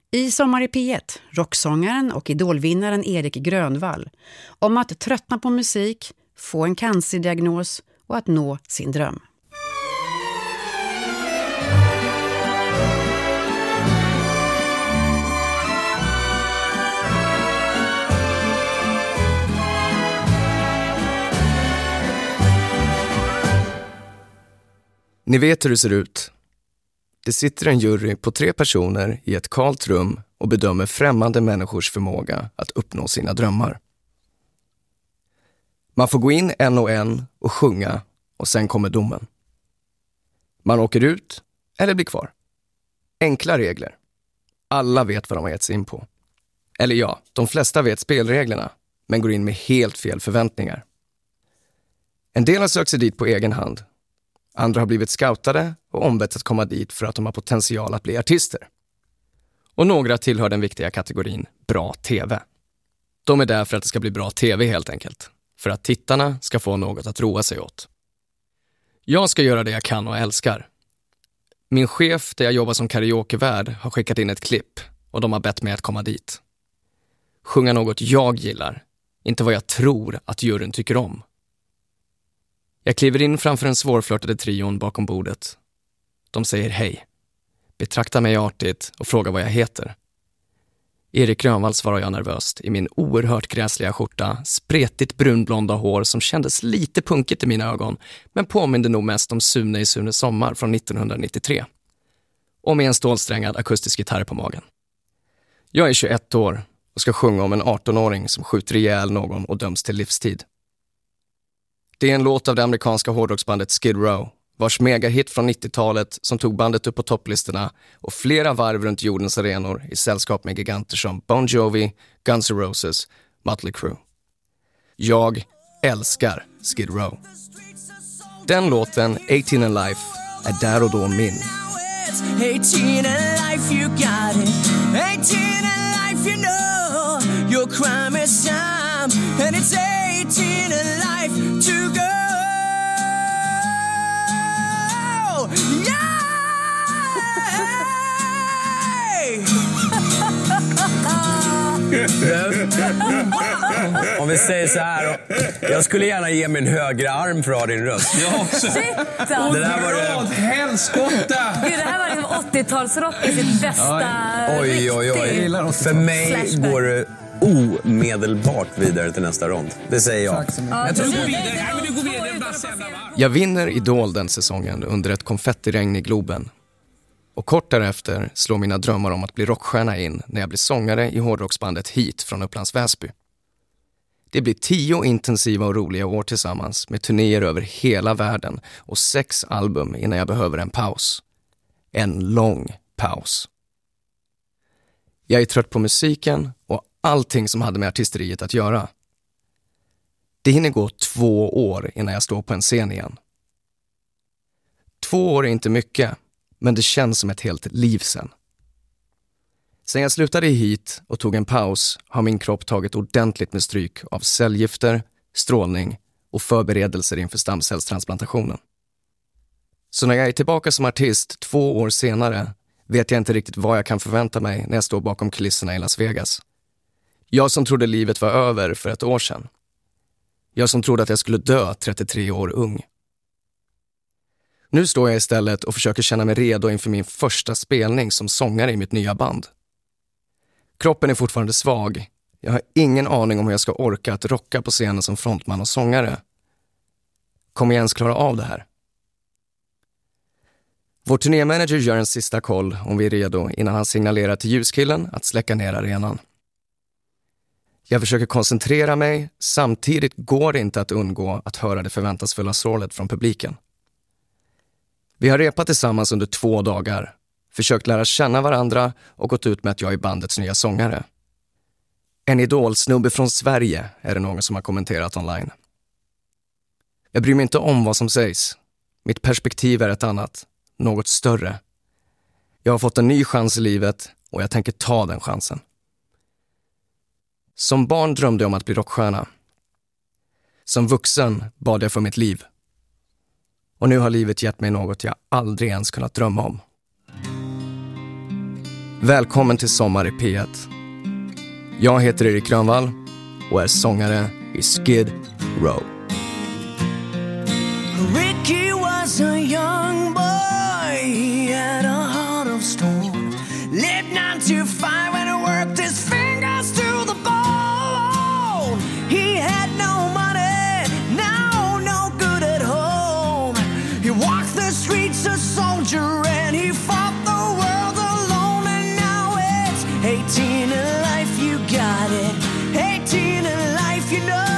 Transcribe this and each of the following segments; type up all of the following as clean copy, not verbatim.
I Sommar i P1, rocksångaren och idolvinnaren Erik Grönvall om att tröttna på musik, få en cancerdiagnos och att nå sin dröm. Ni vet hur det ser ut. Det sitter en jury på 3 personer i ett kalt rum och bedömer främmande människors förmåga att uppnå sina drömmar. Man får gå in en och en och sjunga och sen kommer domen. Man åker ut eller blir kvar. Enkla regler. Alla vet vad de har gett sig in på. Eller ja, de flesta vet spelreglerna men går in med helt fel förväntningar. En del har sökt sig dit på egen hand. Andra har blivit scoutade och ombetts att komma dit för att de har potential att bli artister. Och några tillhör den viktiga kategorin bra tv. De är där för att det ska bli bra tv helt enkelt. För att tittarna ska få något att roa sig åt. Jag ska göra det jag kan och älskar. Min chef där jag jobbar som karaokevärd har skickat in ett klipp och de har bett mig att komma dit. Sjunga något jag gillar, inte vad jag tror att juryn tycker om. Jag kliver in framför en svårflörtade trion bakom bordet. De säger hej, betraktar mig artigt och frågar vad jag heter. Erik Grönvall, svarar jag nervöst i min oerhört gräsliga skjorta, spretigt brunblonda hår som kändes lite punkigt i mina ögon men påminde nog mest om Sune i Sunes sommar från 1993. Och med en stålsträngad akustisk gitarr på magen. Jag är 21 år och ska sjunga om en 18-åring som skjuter ihjäl någon och döms till livstid. Det är en låt av det amerikanska hårdrocksbandet Skid Row, vars megahit från 90-talet som tog bandet upp på topplistorna och flera varv runt jordens arenor i sällskap med giganter som Bon Jovi, Guns N' Roses, Mötley Crüe. Jag älskar Skid Row. Den låten, 18 and Life, är där och då min. 18 and life, you got it. 18 and life, you know your crime is time, and it's 18 and life to go. Yeah! Om vi säger så här, jag skulle gärna ge min högra arm för att ha din röst. Jag också. Det där var det. Helskotta! Gud, det här var liksom 80-talsrock i sitt bästa. Oj. För mig flashback. går det omedelbart vidare till nästa rond. Det säger jag. Jag tror du går vidare. Nej, men du går vidare. Jag vinner Idol den säsongen under ett konfettiregn i Globen. Och kort därefter slår mina drömmar om att bli rockstjärna in när jag blir sångare i hårdrocksbandet Heat från Upplands Väsby. Det blir 10 intensiva och roliga år tillsammans med turnéer över hela världen och 6 album innan jag behöver en paus. En lång paus. Jag är trött på musiken och allting som hade med artisteriet att göra. Det hinner gå 2 år innan jag står på en scen igen. 2 år är inte mycket, men det känns som ett helt liv sen. Sen jag slutade i Heat och tog en paus har min kropp tagit ordentligt med stryk av cellgifter, strålning och förberedelser inför stamcellstransplantationen. Så när jag är tillbaka som artist 2 år senare vet jag inte riktigt vad jag kan förvänta mig när jag står bakom kulisserna i Las Vegas. Jag som trodde livet var över för ett år sedan. Jag som trodde att jag skulle dö 33 år ung. Nu står jag istället och försöker känna mig redo inför min första spelning som sångare i mitt nya band. Kroppen är fortfarande svag. Jag har ingen aning om hur jag ska orka att rocka på scenen som frontman och sångare. Kommer jag ens klara av det här? Vår turnémanager gör en sista koll om vi är redo innan han signalerar till ljuskillen att släcka ner arenan. Jag försöker koncentrera mig, samtidigt går det inte att undgå att höra det förväntansfulla sorlet från publiken. Vi har repat tillsammans under 2 dagar, försökt lära känna varandra och gått ut med att jag är bandets nya sångare. En idolsnubbe från Sverige är det någon som har kommenterat online. Jag bryr mig inte om vad som sägs. Mitt perspektiv är ett annat, något större. Jag har fått en ny chans i livet och jag tänker ta den chansen. Som barn drömde jag om att bli rockstjärna. Som vuxen bad jag för mitt liv. Och nu har livet gett mig något jag aldrig ens kunnat drömma om. Välkommen till Sommar i P1. Jag heter Erik Grönvall och är sångare i Skid Row. Ricky was a young boy, he had a heart of stone. Lived 9 to 5 and worked his fingers to the bone. He had no money, no good at home. He walked the streets a soldier and he fought the world alone. And now it's 18 in life, you got it. 18 in life, you know.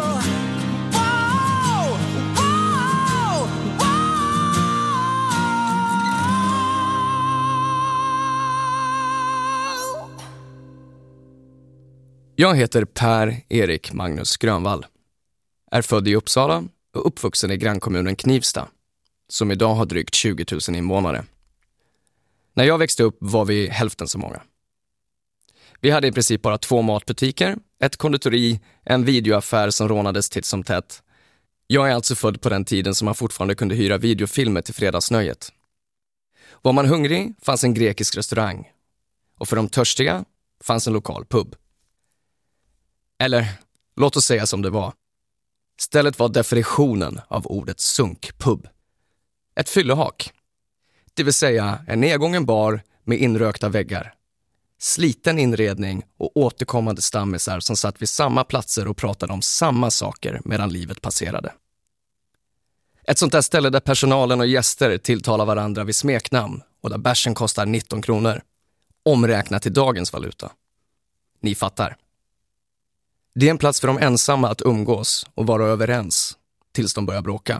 Jag heter Per-Erik Magnus Grönvall. Är född i Uppsala och uppvuxen i grannkommunen Knivsta, som idag har drygt 20 000 invånare. När jag växte upp var vi hälften så många. Vi hade i princip bara 2 matbutiker, ett konditori, en videoaffär som rånades titt som tätt. Jag är alltså född på den tiden som man fortfarande kunde hyra videofilmer till fredagsnöjet. Var man hungrig fanns en grekisk restaurang. Och för de törstiga fanns en lokal pub. Eller, låt oss säga som det var. Stället var definitionen av ordet sunkpub. Ett fyllehak. Det vill säga en nedgången bar med inrökta väggar. Sliten inredning och återkommande stammisar som satt vid samma platser och pratade om samma saker medan livet passerade. Ett sånt där ställe där personalen och gäster tilltalar varandra vid smeknamn och där bärsen kostar 19 kronor. Omräknat till dagens valuta. Ni fattar. Det är en plats för de ensamma att umgås och vara överens tills de börjar bråka.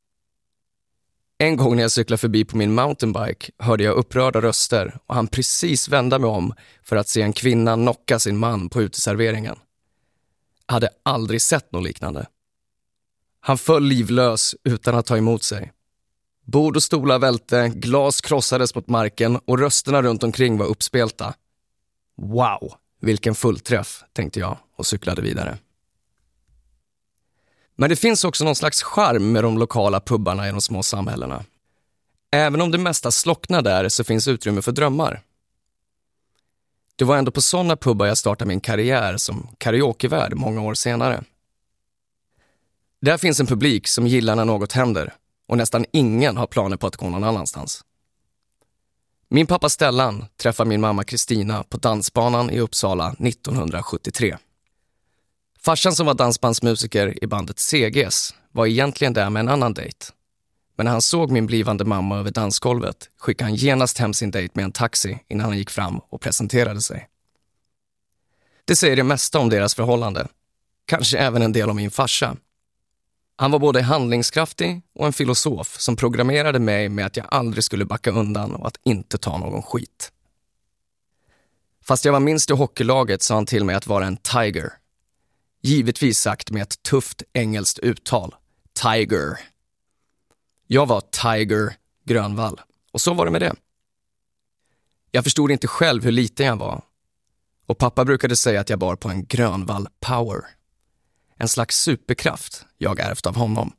En gång när jag cyklade förbi på min mountainbike hörde jag upprörda röster och han precis vända mig om för att se en kvinna knocka sin man på uteserveringen. Jag hade aldrig sett något liknande. Han föll livlös utan att ta emot sig. Bord och stolar välte, glas krossades mot marken och rösterna runt omkring var uppspelta. Wow, vilken fullträff, tänkte jag och cyklade vidare. Men det finns också någon slags charm med de lokala pubbarna i de små samhällena. Även om det mesta slocknar där så finns utrymme för drömmar. Det var ändå på sådana pubbar jag startade min karriär som karaokevärd många år senare. Där finns en publik som gillar när något händer och nästan ingen har planer på att gå någon annanstans. Min pappa Stellan träffade min mamma Kristina på dansbanan i Uppsala 1973. Farsan som var dansbandsmusiker i bandet CGS var egentligen där med en annan dejt. Men när han såg min blivande mamma över dansgolvet skickade han genast hem sin dejt med en taxi innan han gick fram och presenterade sig. Det säger det mesta om deras förhållande. Kanske även en del om min farsa. Han var både handlingskraftig och en filosof som programmerade mig med att jag aldrig skulle backa undan och att inte ta någon skit. Fast jag var minst i hockeylaget sa han till mig att vara en tiger. Givetvis sagt med ett tufft engelskt uttal. Tiger. Jag var Tiger Grönvall. Och så var det med det. Jag förstod inte själv hur liten jag var. Och pappa brukade säga att jag bar på en Grönvall power. En slags superkraft jag ärvt av honom.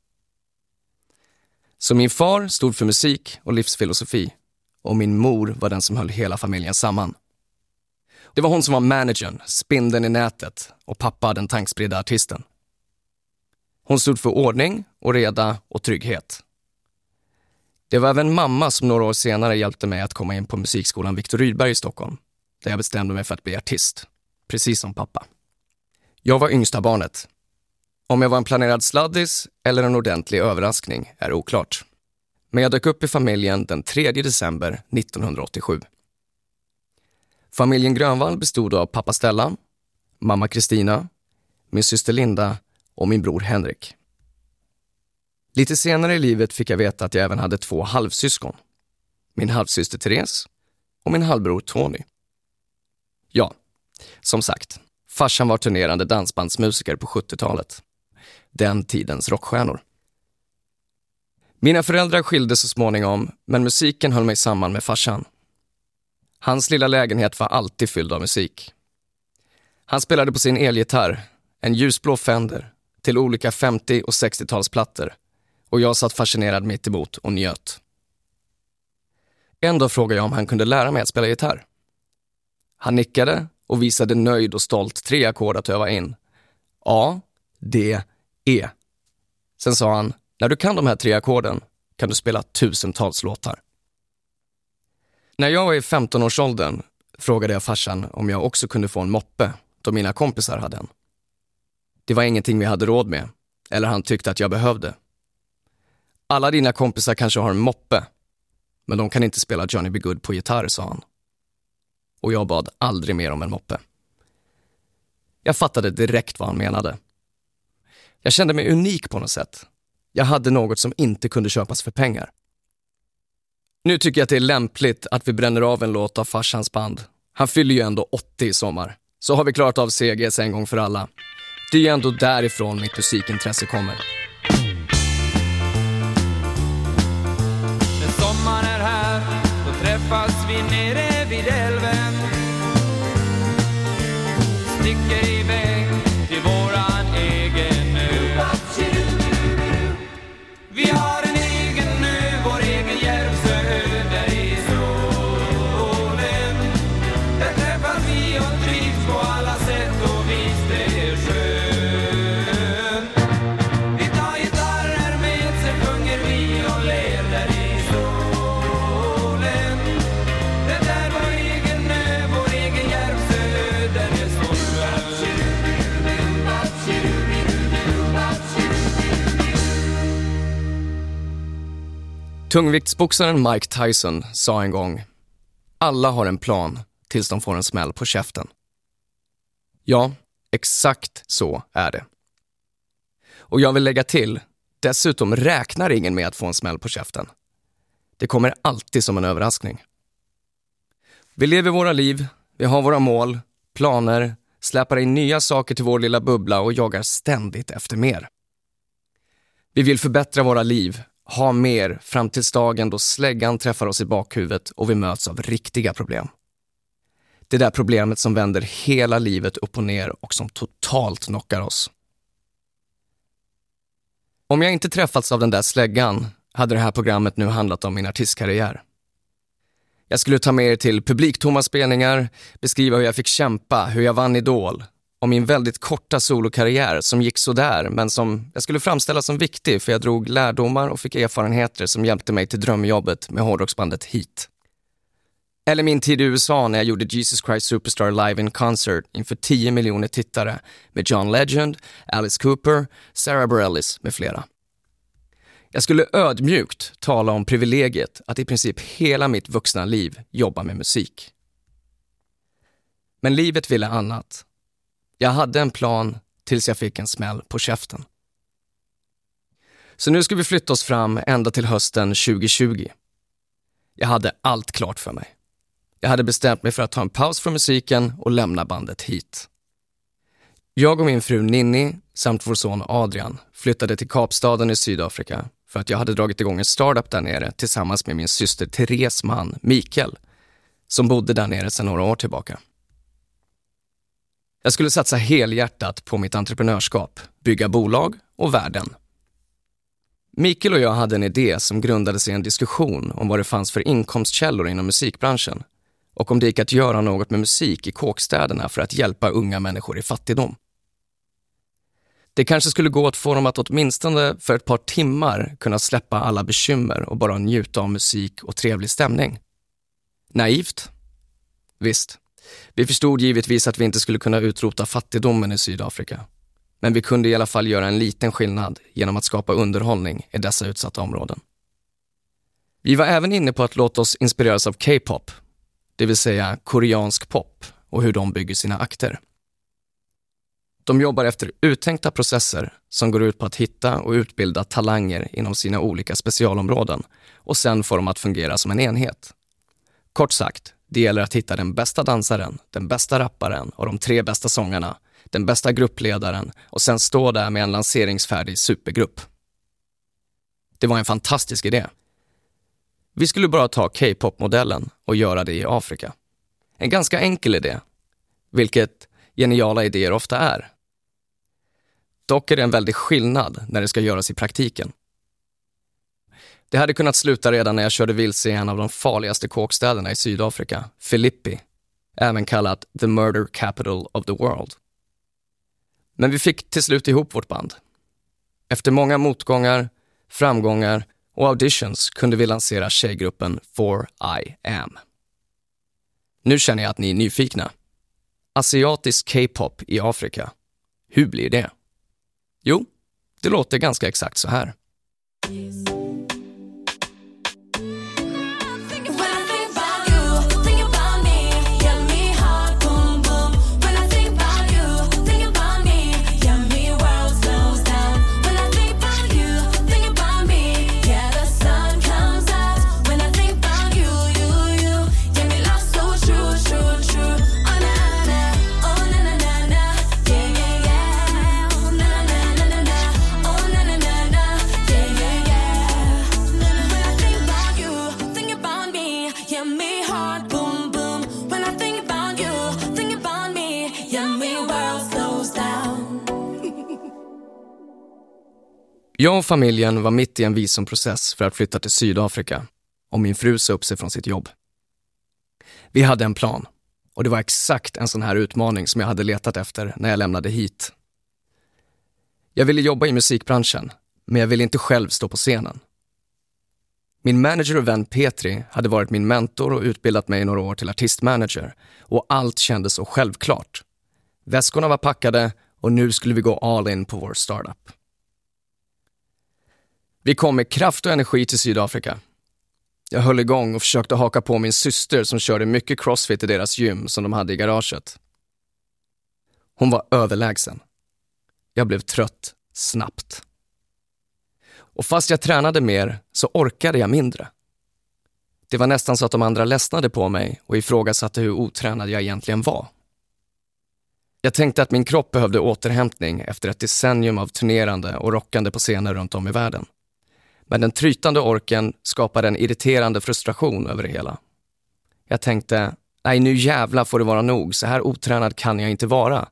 Så min far stod för musik och livsfilosofi. Och min mor var den som höll hela familjen samman. Det var hon som var managern, spindeln i nätet och pappa den tankspridda artisten. Hon stod för ordning och reda och trygghet. Det var även mamma som några år senare hjälpte mig att komma in på musikskolan Viktor Rydberg i Stockholm. Där jag bestämde mig för att bli artist, precis som pappa. Jag var yngsta barnet. Om jag var en planerad sladdis eller en ordentlig överraskning är oklart. Men jag dök upp i familjen den 3 december 1987. Familjen Grönvall bestod av pappa Stellan, mamma Kristina, min syster Linda och min bror Henrik. Lite senare i livet fick jag veta att jag även hade 2 halvsyskon. Min halvsyster Therese och min halvbror Tony. Ja, som sagt, farsan var turnerande dansbandsmusiker på 70-talet. Den tidens rockstjärnor. Mina föräldrar skilde så småningom, men musiken höll mig samman med farsan. Hans lilla lägenhet var alltid fylld av musik. Han spelade på sin elgitarr, en ljusblå Fender, till olika 50- och 60-talsplattor. Och jag satt fascinerad mitt emot och njöt. En dag frågade jag om han kunde lära mig att spela gitarr. Han nickade och visade nöjd och stolt 3 ackord att öva in. A, D, E. Sen sa han, när du kan de här 3 ackorden kan du spela tusentals låtar. När jag var i 15-årsåldern frågade jag farsan om jag också kunde få en moppe då mina kompisar hade en. Det var ingenting vi hade råd med, eller han tyckte att jag behövde. Alla dina kompisar kanske har en moppe, men de kan inte spela Johnny B. Good på gitarr, sa han. Och jag bad aldrig mer om en moppe. Jag fattade direkt vad han menade. Jag kände mig unik på något sätt. Jag hade något som inte kunde köpas för pengar. Nu tycker jag att det är lämpligt att vi bränner av en låt av farsans band. Han fyller ju ändå 80 i sommar. Så har vi klarat av CGS en gång för alla. Det är ju ändå därifrån mitt musikintresse kommer. När sommaren är här, då träffas vi nere vid älven. Sticker iväg till våran egen ö. Vi har en egen ö, vår egen Järvsö, där i solen. Där träffas vi och trivs på alla sätt och vis, det är skönt. Vi tar gitarrer med, sen sjunger vi och ler där i solen. Det där är vår egen ö, vår egen Järvsö, där är så skönt. Tungviktsboxaren Mike Tyson sa en gång: alla har en plan tills de får en smäll på käften. Ja, exakt så är det. Och jag vill lägga till, dessutom räknar ingen med att få en smäll på käften. Det kommer alltid som en överraskning. Vi lever våra liv, vi har våra mål, planer, släpar in nya saker till vår lilla bubbla och jagar ständigt efter mer. Vi vill förbättra våra liv, ha mer fram tills dagen då släggan träffar oss i bakhuvudet och vi möts av riktiga problem. Det där problemet som vänder hela livet upp och ner och som totalt knockar oss. Om jag inte träffats av den där släggan hade det här programmet nu handlat om min artistkarriär. Jag skulle ta med er till publiktomma spelningar, beskriva hur jag fick kämpa, hur jag vann Idol, om min väldigt korta solokarriär som gick så där, men som jag skulle framställa som viktig för jag drog lärdomar och fick erfarenheter som hjälpte mig till drömjobbet med hårdrocksbandet Heat. Eller min tid i USA när jag gjorde Jesus Christ Superstar live in concert inför 10 miljoner tittare med John Legend, Alice Cooper, Sarah Bareilles med flera. Jag skulle ödmjukt tala om privilegiet att i princip hela mitt vuxna liv jobba med musik. Men livet ville annat. Jag hade en plan tills jag fick en smäll på käften. Så nu ska vi flytta oss fram ända till hösten 2020. Jag hade allt klart för mig. Jag hade bestämt mig för att ta en paus från musiken och lämna bandet Heat. Jag och min fru Ninni samt vår son Adrian flyttade till Kapstaden i Sydafrika för att jag hade dragit igång en startup där nere tillsammans med min syster Therese man, Mikael, som bodde där nere sedan några år tillbaka. Jag skulle satsa helhjärtat på mitt entreprenörskap, bygga bolag och värden. Mikael och jag hade en idé som grundade sig i en diskussion om vad det fanns för inkomstkällor inom musikbranschen och om det gick att göra något med musik i kåkstäderna för att hjälpa unga människor i fattigdom. Det kanske skulle gå att få dem att åtminstone för ett par timmar kunna släppa alla bekymmer och bara njuta av musik och trevlig stämning. Naivt? Visst. Vi förstod givetvis att vi inte skulle kunna utrota fattigdomen i Sydafrika. Men vi kunde i alla fall göra en liten skillnad genom att skapa underhållning i dessa utsatta områden. Vi var även inne på att låta oss inspireras av K-pop, det vill säga koreansk pop, och hur de bygger sina akter. De jobbar efter uttänkta processer som går ut på att hitta och utbilda talanger inom sina olika specialområden och sen får de att fungera som en enhet. Kort sagt, det gäller att hitta den bästa dansaren, den bästa rapparen och de 3 bästa sångarna, den bästa gruppledaren och sen stå där med en lanseringsfärdig supergrupp. Det var en fantastisk idé. Vi skulle bara ta K-pop-modellen och göra det i Afrika. En ganska enkel idé, vilket geniala idéer ofta är. Dock är det en väldig skillnad när det ska göras i praktiken. Det hade kunnat sluta redan när jag körde vilse i en av de farligaste kåkstäderna i Sydafrika, Filippi, även kallat the murder capital of the world. Men vi fick till slut ihop vårt band. Efter många motgångar, framgångar och auditions kunde vi lansera tjejgruppen 4IAM. Nu känner jag att ni är nyfikna. Asiatisk K-pop i Afrika. Hur blir det? Jo, det låter ganska exakt så här. Jag och familjen var mitt i en visumprocess för att flytta till Sydafrika och min fru sa upp sig från sitt jobb. Vi hade en plan och det var exakt en sån här utmaning som jag hade letat efter när jag lämnade hit. Jag ville jobba i musikbranschen, men jag ville inte själv stå på scenen. Min manager och vän Petri hade varit min mentor och utbildat mig i några år till artistmanager och allt kändes så självklart. Väskorna var packade och nu skulle vi gå all in på vår startup. Vi kom med kraft och energi till Sydafrika. Jag höll igång och försökte haka på min syster som körde mycket crossfit i deras gym som de hade i garaget. Hon var överlägsen. Jag blev trött snabbt. Och fast jag tränade mer så orkade jag mindre. Det var nästan så att de andra ledsnade på mig och ifrågasatte hur otränad jag egentligen var. Jag tänkte att min kropp behövde återhämtning efter ett decennium av turnerande och rockande på scener runt om i världen. Men den trytande orken skapade en irriterande frustration över det hela. Jag tänkte, nej nu jävla får det vara nog, så här otränad kan jag inte vara.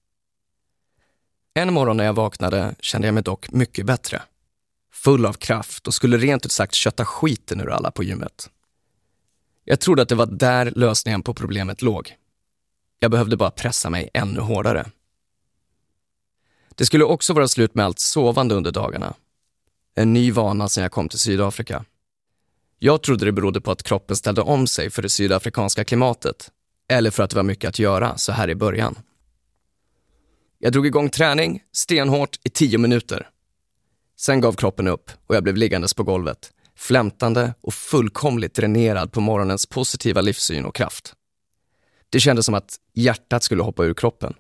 En morgon när jag vaknade kände jag mig dock mycket bättre. Full av kraft och skulle rent ut sagt kötta skiten ur alla på gymmet. Jag trodde att det var där lösningen på problemet låg. Jag behövde bara pressa mig ännu hårdare. Det skulle också vara slut med allt sovande under dagarna. En ny vana sedan jag kom till Sydafrika. Jag trodde det berodde på att kroppen ställde om sig för det sydafrikanska klimatet. Eller för att det var mycket att göra så här i början. Jag drog igång träning stenhårt i 10 minuter. Sen gav kroppen upp och jag blev liggandes på golvet. Flämtande och fullkomligt dränerad på morgonens positiva livssyn och kraft. Det kändes som att hjärtat skulle hoppa ur kroppen.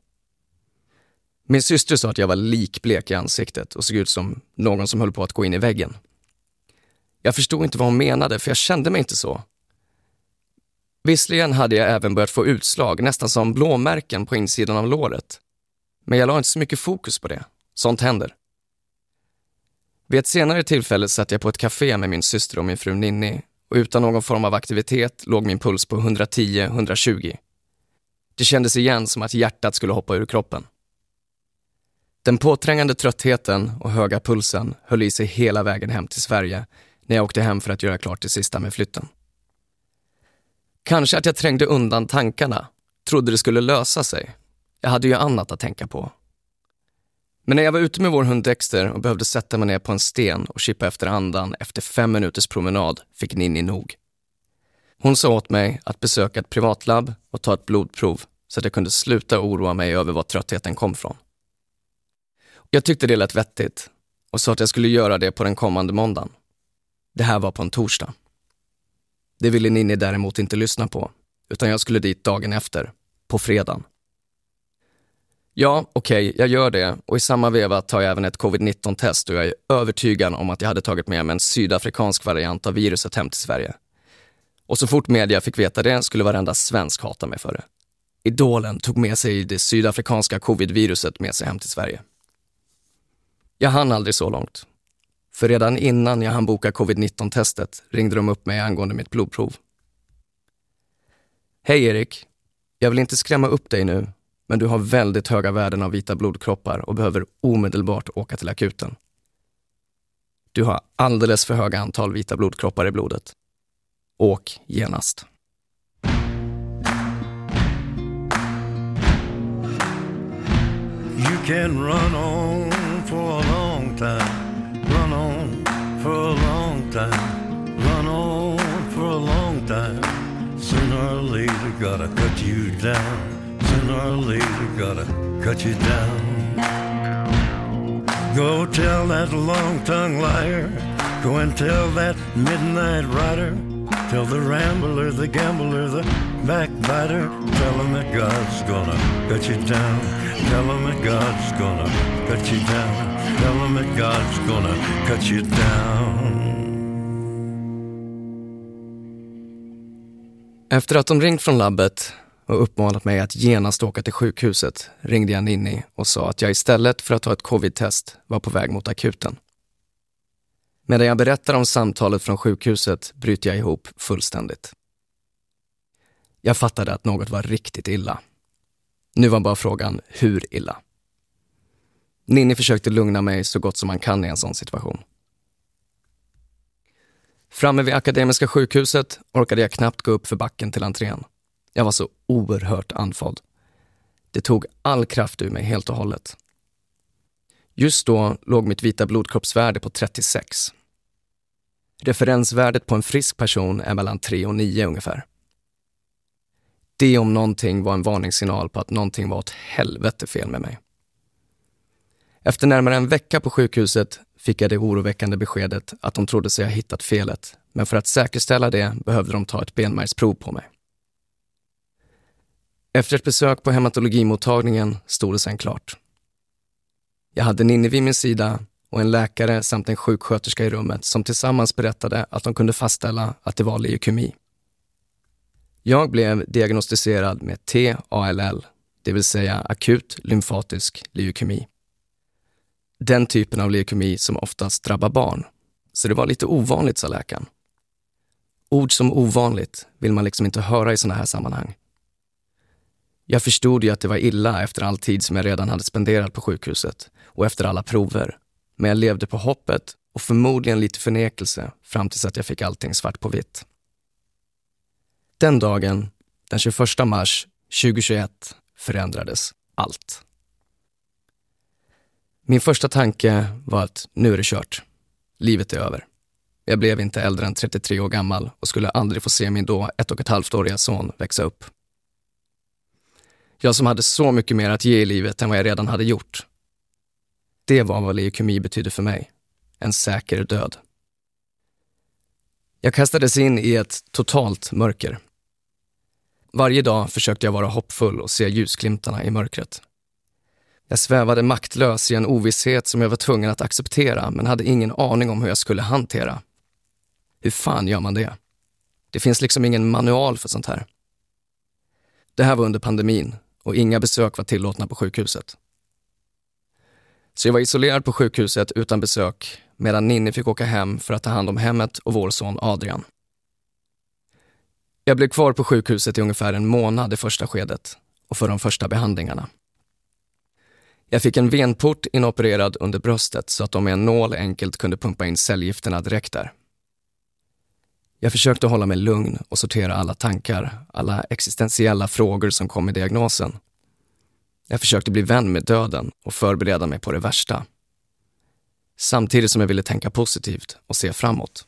Min syster sa att jag var likblek i ansiktet och såg ut som någon som höll på att gå in i väggen. Jag förstod inte vad hon menade för jag kände mig inte så. Visserligen hade jag även börjat få utslag, nästan som blåmärken på insidan av låret. Men jag la inte så mycket fokus på det. Sånt händer. Vid ett senare tillfälle satt jag på ett café med min syster och min fru Ninni och utan någon form av aktivitet låg min puls på 110-120. Det kändes igen som att hjärtat skulle hoppa ur kroppen. Den påträngande tröttheten och höga pulsen höll i sig hela vägen hem till Sverige när jag åkte hem för att göra klart det sista med flytten. Kanske att jag trängde undan tankarna, trodde det skulle lösa sig. Jag hade ju annat att tänka på. Men när jag var ute med vår hund Dexter och behövde sätta mig ner på en sten och chippa efter andan efter 5 minuters promenad fick Ninni nog. Hon sa åt mig att besöka ett privatlabb och ta ett blodprov så att jag kunde sluta oroa mig över var tröttheten kom från. Jag tyckte det lät vettigt och sa att jag skulle göra det på den kommande måndagen. Det här var på en torsdag. Det ville Ninni däremot inte lyssna på, utan jag skulle dit dagen efter, på fredagen. Ja, okej, jag gör det och i samma veva tar jag även ett covid-19-test och jag är övertygad om att jag hade tagit med mig en sydafrikansk variant av viruset hem till Sverige. Och så fort media fick veta det skulle varenda svensk hata mig för det. Idolen tog med sig det sydafrikanska covid-viruset med sig hem till Sverige. Jag hann aldrig så långt. För redan innan jag hann boka covid-19-testet ringde de upp mig angående mitt blodprov. Hej Erik, jag vill inte skrämma upp dig nu, men du har väldigt höga värden av vita blodkroppar och behöver omedelbart åka till akuten. Du har alldeles för höga antal vita blodkroppar i blodet. Åk genast. can run on for a long time, run on for a long time, run on for a long time. Sooner or later gotta cut you down, sooner or later gotta cut you down. Go tell that long-tongued liar, go and tell that midnight rider, tell the rambler, the gambler, the backbiter, tell him that God's gonna cut you down, tell him that God's gonna cut you down, tell him that God's gonna cut you down. Efter att de ringt från labbet och uppmanat mig att genast åka till sjukhuset ringde jag Ninni och sa att jag istället för att ta ett covid-test var på väg mot akuten. Medan jag berättar om samtalet från sjukhuset bryter jag ihop fullständigt. Jag fattade att något var riktigt illa. Nu var bara frågan hur illa. Ninni försökte lugna mig så gott som man kan i en sån situation. Framme vid Akademiska sjukhuset orkade jag knappt gå upp för backen till entrén. Jag var så oerhört andfådd. Det tog all kraft ur mig helt och hållet. Just då låg mitt vita blodkroppsvärde på 36. Referensvärdet på en frisk person är mellan 3 och 9 ungefär. Det om någonting var en varningssignal på att någonting var åt helvete fel med mig. Efter närmare en vecka på sjukhuset fick jag det oroväckande beskedet att de trodde sig ha hittat felet, men för att säkerställa det behövde de ta ett benmärgsprov på mig. Efter ett besök på hematologimottagningen stod det sen klart. Jag hade Ninni vid min sida och en läkare samt en sjuksköterska i rummet som tillsammans berättade att de kunde fastställa att det var leukemi. Jag blev diagnostiserad med TALL, det vill säga akut lymfatisk leukemi. Den typen av leukemi som oftast drabbar barn. Så det var lite ovanligt, sa läkaren. Ord som ovanligt vill man liksom inte höra i såna här sammanhang. Jag förstod ju att det var illa efter all tid som jag redan hade spenderat på sjukhuset och efter alla prover. Men jag levde på hoppet och förmodligen lite förnekelse fram tills att jag fick allting svart på vitt. Den dagen, den 21 mars 2021, förändrades allt. Min första tanke var att nu är det kört. Livet är över. Jag blev inte äldre än 33 år gammal och skulle aldrig få se min då 1,5-åriga son växa upp. Jag som hade så mycket mer att ge i livet än vad jag redan hade gjort. Det var vad leukemi betydde för mig. En säker död. Jag kastades in i ett totalt mörker. Varje dag försökte jag vara hoppfull och se ljusglimtarna i mörkret. Jag svävade maktlös i en ovisshet som jag var tvungen att acceptera men hade ingen aning om hur jag skulle hantera. Hur fan gör man det? Det finns liksom ingen manual för sånt här. Det här var under pandemin och inga besök var tillåtna på sjukhuset. Så jag var isolerad på sjukhuset utan besök medan Ninni fick åka hem för att ta hand om hemmet och vår son Adrian. Jag blev kvar på sjukhuset i ungefär en månad i första skedet och för de första behandlingarna. Jag fick en venport inopererad under bröstet så att de med en nål enkelt kunde pumpa in cellgifterna direkt där. Jag försökte hålla mig lugn och sortera alla tankar, alla existentiella frågor som kom i diagnosen. Jag försökte bli vän med döden och förbereda mig på det värsta. Samtidigt som jag ville tänka positivt och se framåt.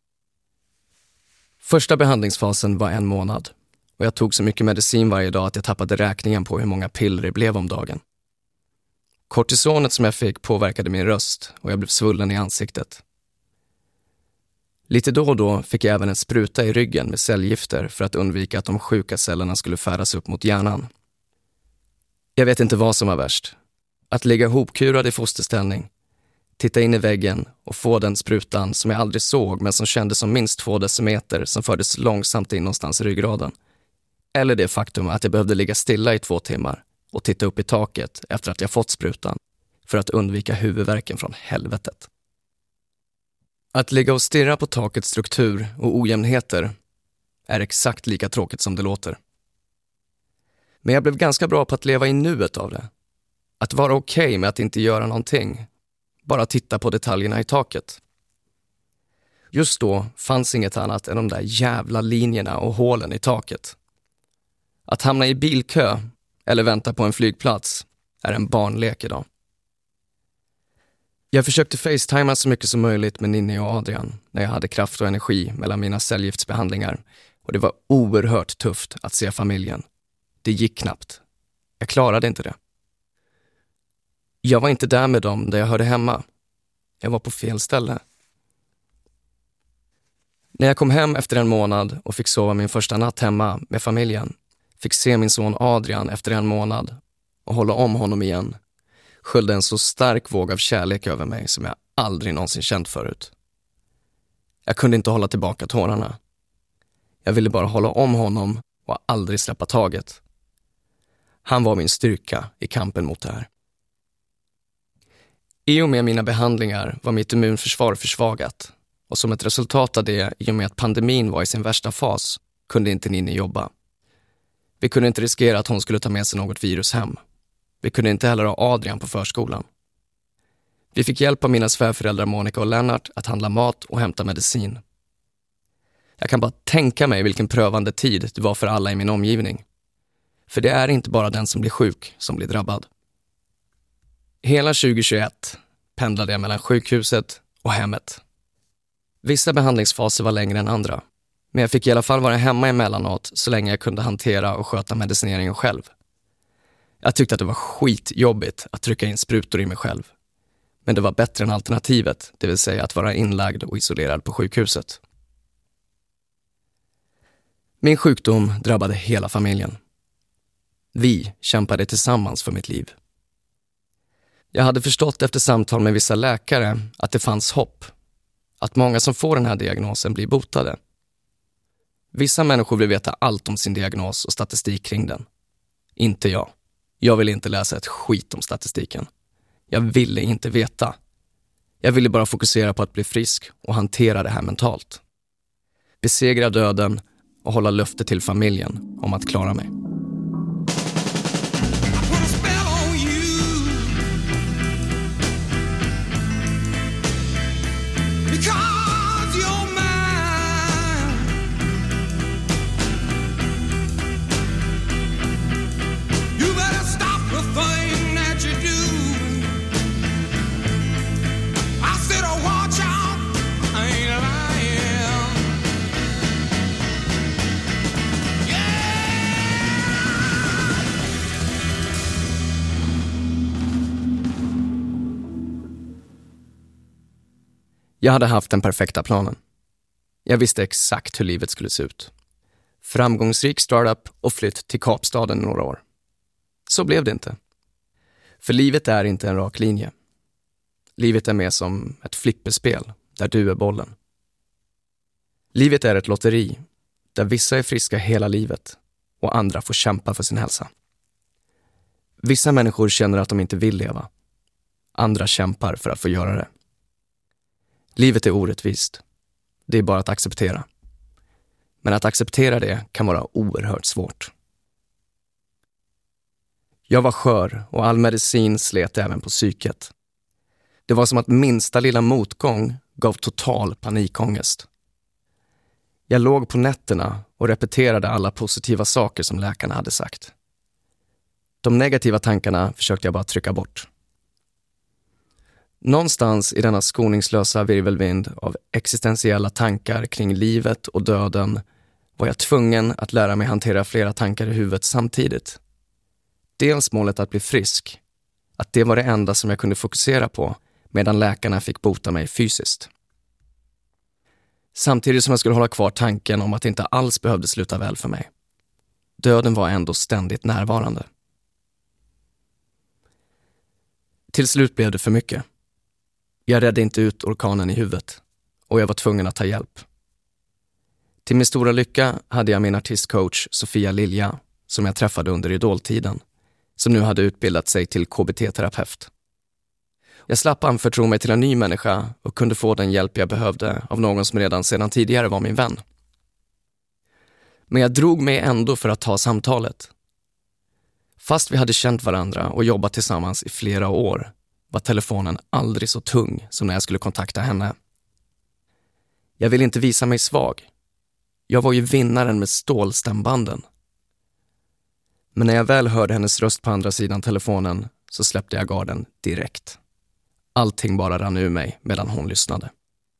Första behandlingsfasen var 1 månad och jag tog så mycket medicin varje dag att jag tappade räkningen på hur många piller det blev om dagen. Kortisonet som jag fick påverkade min röst och jag blev svullen i ansiktet. Lite då och då fick jag även en spruta i ryggen med cellgifter för att undvika att de sjuka cellerna skulle färdas upp mot hjärnan. Jag vet inte vad som var värst. Att ligga hopkurad i fosterställning, titta in i väggen och få den sprutan som jag aldrig såg men som kändes som minst 2 decimeter som fördes långsamt in någonstans i ryggraden. Eller det faktum att jag behövde ligga stilla i 2 timmar och titta upp i taket efter att jag fått sprutan för att undvika huvudvärken från helvetet. Att ligga och stirra på takets struktur och ojämnheter är exakt lika tråkigt som det låter. Men jag blev ganska bra på att leva i nuet av det. Att vara okej med att inte göra någonting. Bara titta på detaljerna i taket. Just då fanns inget annat än de där jävla linjerna och hålen i taket. Att hamna i bilkö eller vänta på en flygplats är en barnlek idag. Jag försökte facetima så mycket som möjligt med Ninni och Adrian när jag hade kraft och energi mellan mina cellgiftsbehandlingar, och det var oerhört tufft att se familjen. Det gick knappt. Jag klarade inte det. Jag var inte där med dem där jag hörde hemma. Jag var på fel ställe. När jag kom hem efter en månad och fick sova min första natt hemma med familjen, fick se min son Adrian efter en månad och hålla om honom igen, sköljde en så stark våg av kärlek över mig som jag aldrig någonsin känt förut. Jag kunde inte hålla tillbaka tårarna. Jag ville bara hålla om honom och aldrig släppa taget. Han var min styrka i kampen mot det här. I och med mina behandlingar var mitt immunförsvar försvagat, och som ett resultat av det, i och med att pandemin var i sin värsta fas, kunde inte Ninni jobba. Vi kunde inte riskera att hon skulle ta med sig något virus hem. Vi kunde inte heller ha Adrian på förskolan. Vi fick hjälp av mina svärföräldrar Monica och Lennart att handla mat och hämta medicin. Jag kan bara tänka mig vilken prövande tid det var för alla i min omgivning. För det är inte bara den som blir sjuk som blir drabbad. Hela 2021 pendlade jag mellan sjukhuset och hemmet. Vissa behandlingsfaser var längre än andra, men jag fick i alla fall vara hemma emellanåt så länge jag kunde hantera och sköta medicineringen själv. Jag tyckte att det var skitjobbigt att trycka in sprutor i mig själv. Men det var bättre än alternativet, det vill säga att vara inlagd och isolerad på sjukhuset. Min sjukdom drabbade hela familjen. Vi kämpade tillsammans för mitt liv. Jag hade förstått efter samtal med vissa läkare att det fanns hopp. Att många som får den här diagnosen blir botade. Vissa människor vill veta allt om sin diagnos och statistik kring den. Inte jag. Jag ville inte läsa ett skit om statistiken. Jag ville inte veta. Jag ville bara fokusera på att bli frisk och hantera det här mentalt. Besegra döden och hålla löfte till familjen om att klara mig. Jag hade haft den perfekta planen. Jag visste exakt hur livet skulle se ut. Framgångsrik startup och flytt till Kapstaden några år. Så blev det inte. För livet är inte en rak linje. Livet är mer som ett flipperspel där du är bollen. Livet är ett lotteri där vissa är friska hela livet och andra får kämpa för sin hälsa. Vissa människor känner att de inte vill leva. Andra kämpar för att få göra det. Livet är orättvist. Det är bara att acceptera. Men att acceptera det kan vara oerhört svårt. Jag var skör och all medicin slet även på psyket. Det var som att minsta lilla motgång gav total panikångest. Jag låg på nätterna och repeterade alla positiva saker som läkarna hade sagt. De negativa tankarna försökte jag bara trycka bort. Någonstans i denna skoningslösa virvelvind av existentiella tankar kring livet och döden var jag tvungen att lära mig hantera flera tankar i huvudet samtidigt. Dels målet att bli frisk, att det var det enda som jag kunde fokusera på medan läkarna fick bota mig fysiskt. Samtidigt som jag skulle hålla kvar tanken om att det inte alls behövde sluta väl för mig. Döden var ändå ständigt närvarande. Till slut blev det för mycket. Jag räddade inte ut orkanen i huvudet och jag var tvungen att ta hjälp. Till min stora lycka hade jag min artistcoach Sofia Lilja, som jag träffade under idoltiden, som nu hade utbildat sig till KBT-terapeut. Jag slapp anförtro mig till en ny människa och kunde få den hjälp jag behövde av någon som redan sedan tidigare var min vän. Men jag drog mig ändå för att ta samtalet. Fast vi hade känt varandra och jobbat tillsammans i flera år var telefonen aldrig så tung som när jag skulle kontakta henne. Jag ville inte visa mig svag. Jag var ju vinnaren med stålstämbanden. Men när jag väl hörde hennes röst på andra sidan telefonen så släppte jag garden direkt. Allting bara rann ur mig medan hon lyssnade.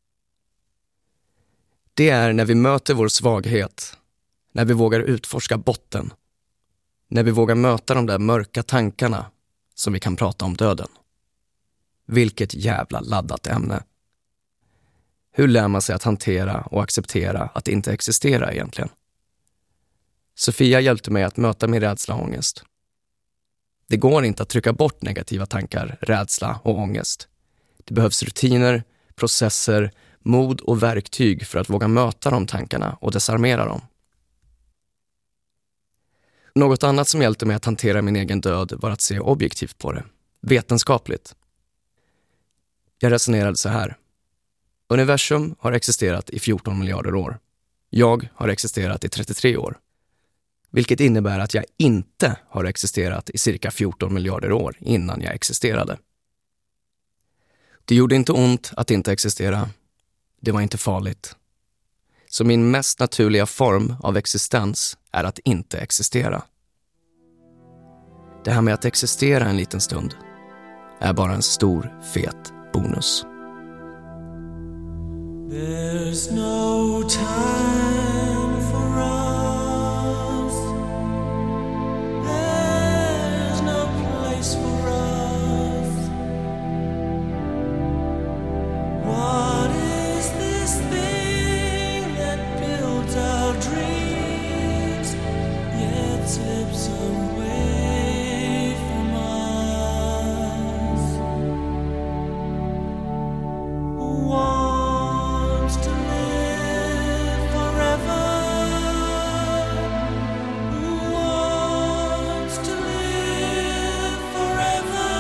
Det är när vi möter vår svaghet, när vi vågar utforska botten, när vi vågar möta de där mörka tankarna som vi kan prata om döden. Vilket jävla laddat ämne. Hur lär man sig att hantera och acceptera att inte existera egentligen? Sofia hjälpte mig att möta min rädsla och ångest. Det går inte att trycka bort negativa tankar, rädsla och ångest. Det behövs rutiner, processer, mod och verktyg för att våga möta de tankarna och desarmera dem. Något annat som hjälpte mig att hantera min egen död var att se objektivt på det, vetenskapligt. Jag resonerade så här. Universum har existerat i 14 miljarder år. Jag har existerat i 33 år. Vilket innebär att jag inte har existerat i cirka 14 miljarder år innan jag existerade. Det gjorde inte ont att inte existera. Det var inte farligt. Så min mest naturliga form av existens är att inte existera. Det här med att existera en liten stund är bara en stor, fet bonus. There's no time for us. There's no place for us. What is this thing that builds our dreams yet slips away from us? Wants to live forever. Wants to live forever.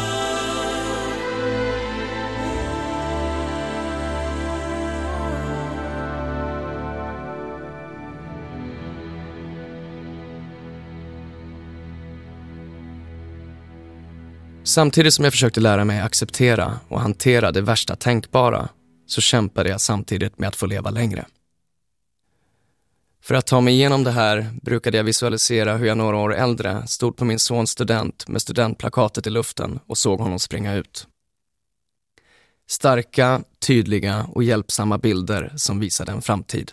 Samtidigt som jag försökte lära mig acceptera och hantera det värsta tänkbara så kämpade jag samtidigt med att få leva längre. För att ta mig igenom det här brukade jag visualisera hur jag några år äldre stod på min sons student med studentplakatet i luften och såg honom springa ut. Starka, tydliga och hjälpsamma bilder som visade en framtid.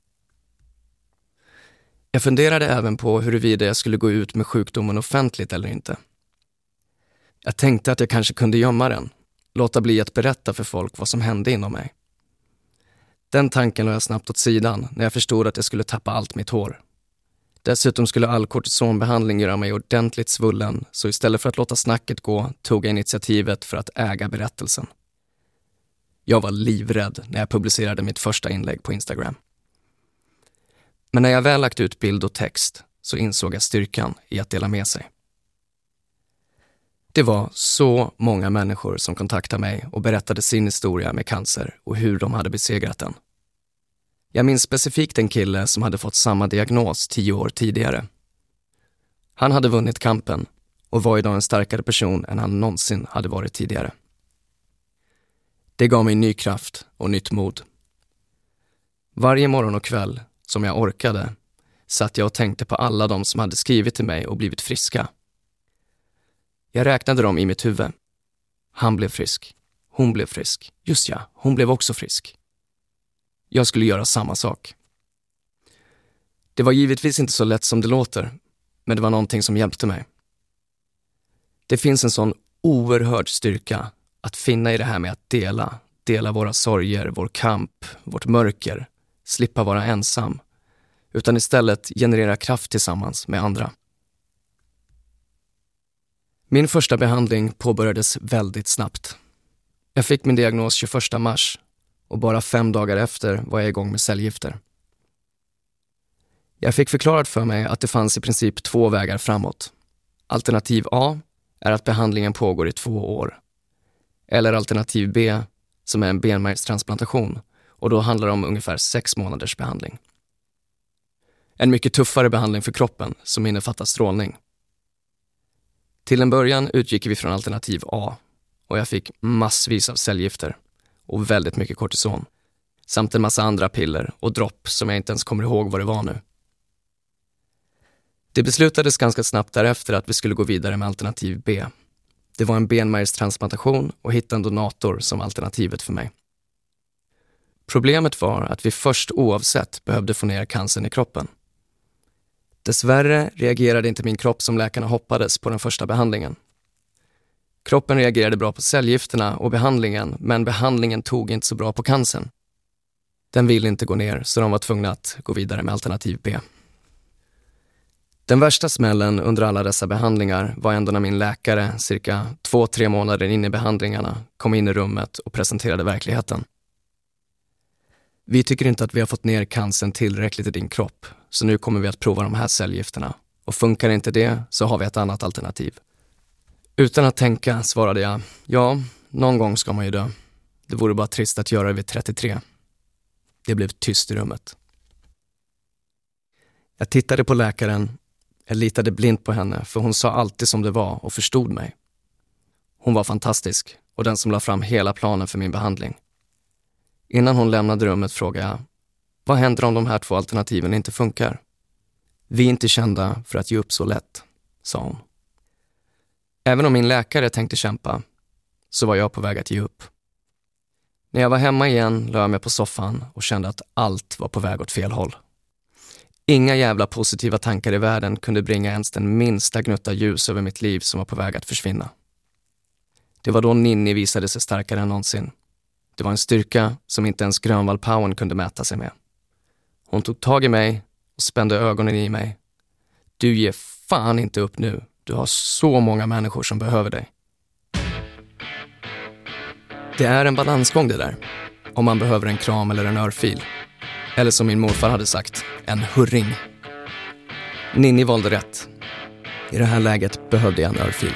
Jag funderade även på huruvida jag skulle gå ut med sjukdomen offentligt eller inte. Jag tänkte att jag kanske kunde gömma den, låta bli att berätta för folk vad som hände inom mig. Den tanken lade jag snabbt åt sidan när jag förstod att jag skulle tappa allt mitt hår. Dessutom skulle all kortisonbehandling göra mig ordentligt svullen, så istället för att låta snacket gå tog jag initiativet för att äga berättelsen. Jag var livrädd när jag publicerade mitt första inlägg på Instagram. Men när jag väl lagt ut bild och text så insåg jag styrkan i att dela med sig. Det var så många människor som kontaktade mig och berättade sin historia med cancer och hur de hade besegrat den. Jag minns specifikt en kille som hade fått samma diagnos 10 år tidigare. Han hade vunnit kampen och var idag en starkare person än han någonsin hade varit tidigare. Det gav mig ny kraft och nytt mod. Varje morgon och kväll, som jag orkade, satt jag och tänkte på alla de som hade skrivit till mig och blivit friska. Jag räknade dem i mitt huvud. Han blev frisk. Hon blev frisk. Just ja, hon blev också frisk. Jag skulle göra samma sak. Det var givetvis inte så lätt som det låter, men det var någonting som hjälpte mig. Det finns en sån oerhörd styrka att finna i det här med att dela våra sorger, vår kamp, vårt mörker, slippa vara ensam, utan istället generera kraft tillsammans med andra. Min första behandling påbörjades väldigt snabbt. Jag fick min diagnos 21 mars och bara 5 dagar efter var jag igång med cellgifter. Jag fick förklarat för mig att det fanns i princip 2 vägar framåt. Alternativ A är att behandlingen pågår i 2 år. Eller alternativ B som är en benmärgstransplantation och då handlar det om ungefär 6 månaders behandling. En mycket tuffare behandling för kroppen som innefattar strålning. Till en början utgick vi från alternativ A och jag fick massvis av cellgifter och väldigt mycket kortison samt en massa andra piller och dropp som jag inte ens kommer ihåg vad det var nu. Det beslutades ganska snabbt därefter att vi skulle gå vidare med alternativ B, Det var en benmärgstransplantation och hitta en donator som alternativet för mig. Problemet var att vi först oavsett behövde få ner cancern i kroppen. Dessvärre reagerade inte min kropp som läkarna hoppades på den första behandlingen. Kroppen reagerade bra på cellgifterna och behandlingen, men behandlingen tog inte så bra på cancern. Den ville inte gå ner, så de var tvungna att gå vidare med alternativ B. Den värsta smällen under alla dessa behandlingar var ändå när min läkare cirka 2-3 månader in i behandlingarna kom in i rummet och presenterade verkligheten. Vi tycker inte att vi har fått ner cancern tillräckligt i din kropp, så nu kommer vi att prova de här cellgifterna. Och funkar inte det så har vi ett annat alternativ. Utan att tänka svarade jag, ja, någon gång ska man ju dö. Det vore bara trist att göra det vid 33. Det blev tyst i rummet. Jag tittade på läkaren. Jag litade blint på henne, för hon sa alltid som det var och förstod mig. Hon var fantastisk och den som la fram hela planen för min behandling. Innan hon lämnade rummet frågade jag, vad händer om de här 2 alternativen inte funkar? Vi är inte kända för att ge upp så lätt, sa hon. Även om min läkare tänkte kämpa, så var jag på väg att ge upp. När jag var hemma igen la jag mig på soffan och kände att allt var på väg åt fel håll. Inga jävla positiva tankar i världen kunde bringa ens den minsta gnutta ljus över mitt liv som var på väg att försvinna. Det var då Ninni visade sig starkare än någonsin. Det var en styrka som inte ens Grönvall-powern kunde mäta sig med. Hon tog tag i mig och spände ögonen i mig. Du ger fan inte upp nu. Du har så många människor som behöver dig. Det är en balansgång det där. Om man behöver en kram eller en örfil. Eller som min morfar hade sagt, en hurring. Ninni valde rätt. I det här läget behövde jag en örfil.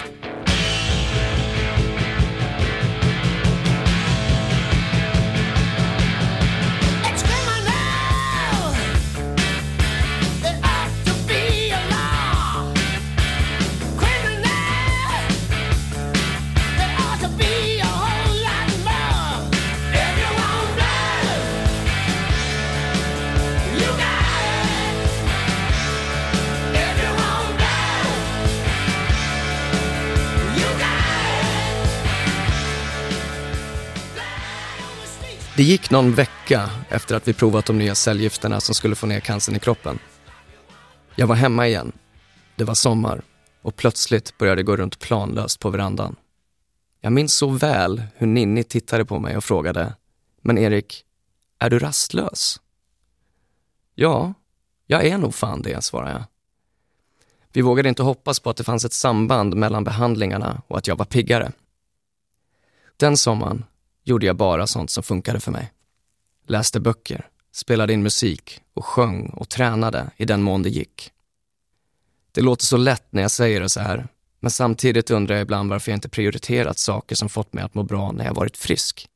Det gick någon vecka efter att vi provat de nya cellgifterna som skulle få ner cancern i kroppen. Jag var hemma igen. Det var sommar och plötsligt började det gå runt planlöst på verandan. Jag minns så väl hur Ninni tittade på mig och frågade, men Erik, är du rastlös? Ja, jag är nog fan det, svarade jag. Vi vågade inte hoppas på att det fanns ett samband mellan behandlingarna och att jag var piggare. Den sommaren gjorde jag bara sånt som funkade för mig. Läste böcker, spelade in musik och sjöng och tränade i den mån det gick. Det låter så lätt när jag säger det så här, men samtidigt undrar jag ibland varför jag inte prioriterat saker som fått mig att må bra när jag varit frisk.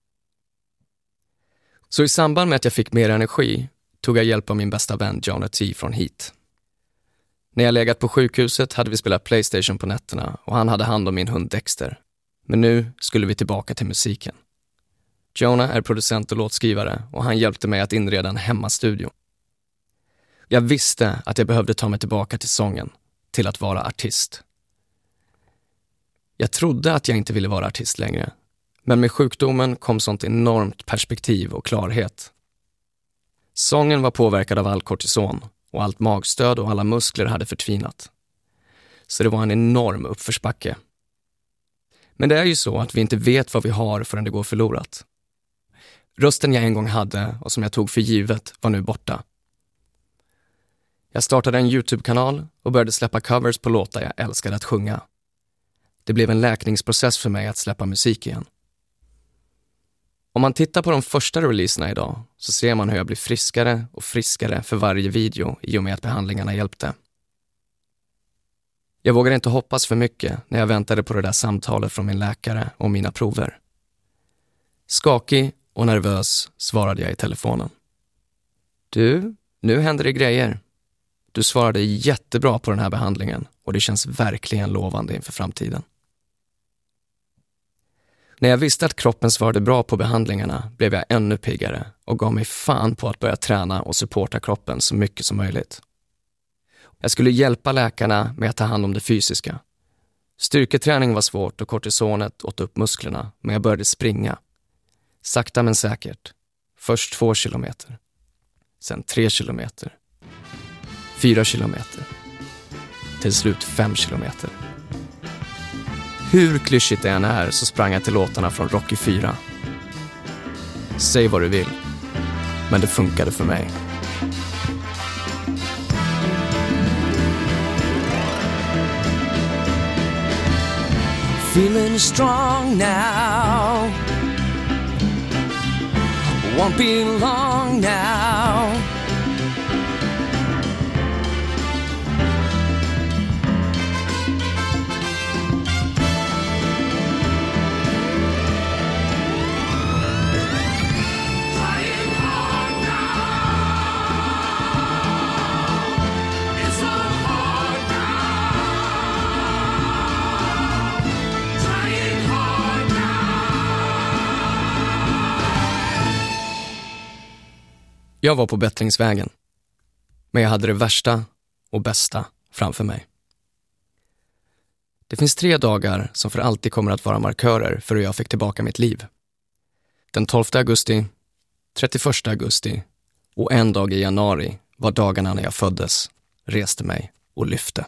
Så i samband med att jag fick mer energi tog jag hjälp av min bästa vän Jonah T från Heat. När jag legat på sjukhuset hade vi spelat PlayStation på nätterna och han hade hand om min hund Dexter. Men nu skulle vi tillbaka till musiken. Jonah är producent och låtskrivare och han hjälpte mig att inreda en hemmastudio. Jag visste att jag behövde ta mig tillbaka till sången, till att vara artist. Jag trodde att jag inte ville vara artist längre, men med sjukdomen kom sånt enormt perspektiv och klarhet. Sången var påverkad av all kortison och allt magstöd och alla muskler hade förtvinat. Så det var en enorm uppförsbacke. Men det är ju så att vi inte vet vad vi har förrän det går förlorat. Rösten jag en gång hade och som jag tog för givet var nu borta. Jag startade en YouTube-kanal och började släppa covers på låtar jag älskade att sjunga. Det blev en läkningsprocess för mig att släppa musik igen. Om man tittar på de första releaserna idag så ser man hur jag blir friskare och friskare för varje video i och med att behandlingarna hjälpte. Jag vågade inte hoppas för mycket när jag väntade på det där samtalet från min läkare om mina prover. Skakig och nervös svarade jag i telefonen. Du, nu händer det grejer. Du svarade jättebra på den här behandlingen och det känns verkligen lovande inför framtiden. När jag visste att kroppen svarade bra på behandlingarna blev jag ännu piggare och gav mig fan på att börja träna och supporta kroppen så mycket som möjligt. Jag skulle hjälpa läkarna med att ta hand om det fysiska. Styrketräning var svårt och kortisonet åt upp musklerna, men jag började springa. Sakta men säkert. Först 2 kilometer. Sen 3 kilometer. 4 kilometer. Till slut 5 kilometer. Hur klyschigt det än är så sprang jag till låtarna från Rocky 4. Säg vad du vill, men det funkade för mig. Feeling strong now. Won't be long now. Jag var på bättringsvägen, men jag hade det värsta och bästa framför mig. Det finns 3 dagar som för alltid kommer att vara markörer för hur jag fick tillbaka mitt liv. Den 12 augusti, 31 augusti och en dag i januari var dagarna när jag föddes, reste mig och lyfte.